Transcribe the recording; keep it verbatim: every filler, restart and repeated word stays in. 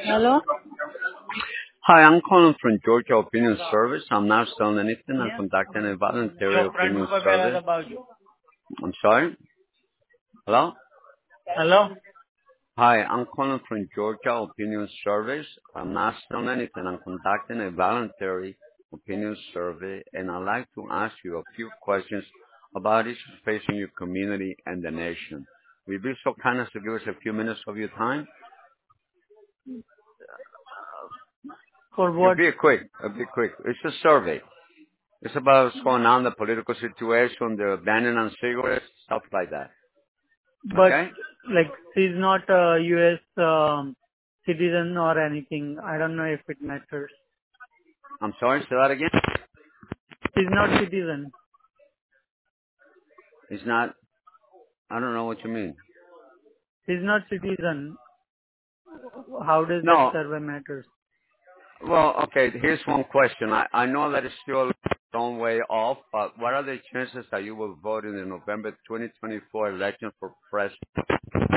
Hello? Hi, I'm calling from Georgia Opinion Service. I'm not selling anything. I'm Yeah. conducting a voluntary जो front opinion पे मेरा survey. था बाजू. I'm sorry? Hello? Hello? Hi, I'm calling from Georgia Opinion Service. I'm not selling anything. I'm conducting a voluntary opinion survey, and I'd like to ask you a few questions about issues facing your community and the nation. Will you be so kind as to give us a few minutes of your time? For It'll what? be quick. It'll be quick. It's a survey. It's about what's going on, the political situation, the banning on cigarettes, stuff like that. But Okay? like she's not a U S um, citizen or anything. I don't know if it matters. I'm sorry, say that again? She's not citizen. It's not, I don't know what you mean. She's not citizen. How does that No, survey matters? well, okay, here's one question. I, I know that it's still a long way off, but what are the chances that you will vote in the November twenty twenty-four election for president?